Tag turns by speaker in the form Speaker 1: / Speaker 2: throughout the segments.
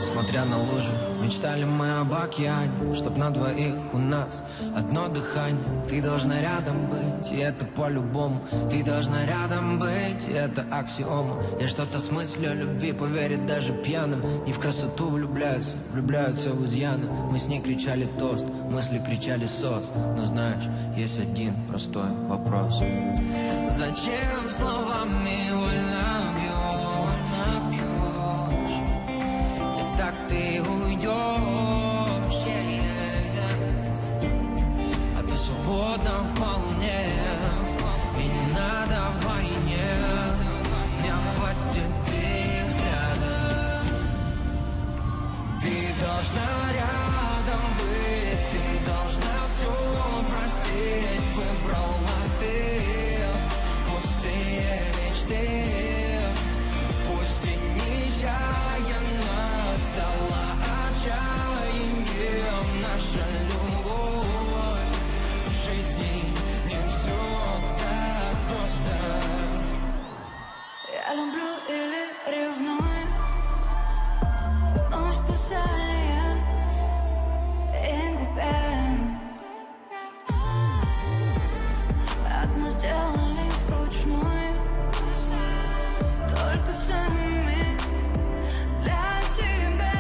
Speaker 1: смотря на лужи. Мечтали мы об океане, чтоб на двоих у нас одно дыхание. Ты должна рядом быть, и это по-любому. Ты должна рядом быть, и это аксиома. Я что-то с мыслью любви поверит даже пьяным. Не в красоту влюбляются, влюбляются в изъяны. Мы с ней кричали тост, мысли кричали сос. Но знаешь, есть один простой вопрос. Зачем словами вольно бьешь? Не так ты уйдешь, а ты свободна вполне. И не надо вдвойне. Мне хватит их взгляда. Ты должна рядом быть, ты должна все простить. Выбрала ты пустые мечты. Пусть и нечаянно стала отчаянием. Наша любовь в жизни не все так просто.
Speaker 2: Я люблю или ревную, но спасаясь и губя. Мы сделали вручную, только сами для себя.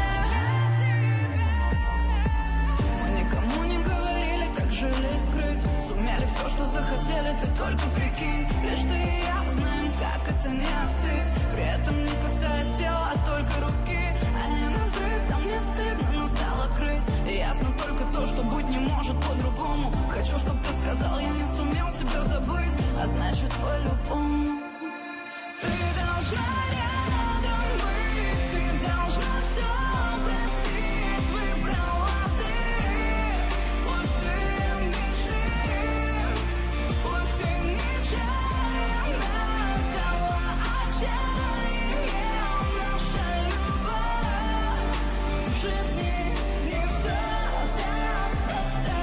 Speaker 2: Мы никому не говорили, как жили скрыть. Сумели все, что захотели, ты только прикинь. Лишь ты и я знаем, как это не остыть. При этом не касаясь тела, а только руки. А я на взрыв, там не стыдно, но стало крыть. И ясно только то, что быть не может по-другому. Хочу, чтоб ты сказал, я не сумел тебя забыть. А значит, по-любому ты должна рядом быть. Ты должна все простить. Выбрала ты пустые мечты. Пусть и нечаянно стала отчаянием. Наша любовь в жизни не все так просто.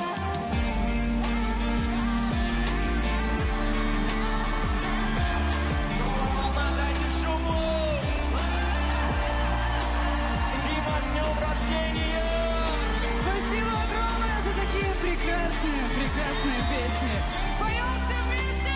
Speaker 3: Волна, дайте шуму! Дима, с днем рождения!
Speaker 4: Спасибо огромное за такие прекрасные, прекрасные песни. Споем все вместе!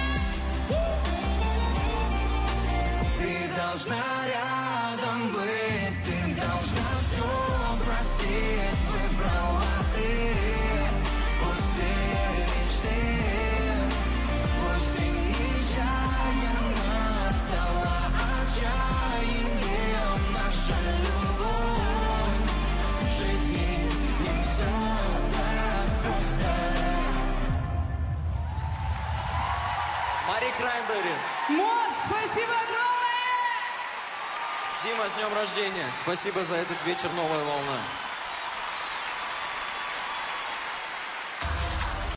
Speaker 1: Ты должна рядом быть, ты должна все простить. Выбрала ты пустые мечты. Пусть и нечаянно стала отчаянием. Наша любовь в жизни не все так просто.
Speaker 3: Мари Краймбрери.
Speaker 4: Мод, спасибо огромное!
Speaker 3: Дима, с днем рождения! Спасибо за этот вечер, новая волна.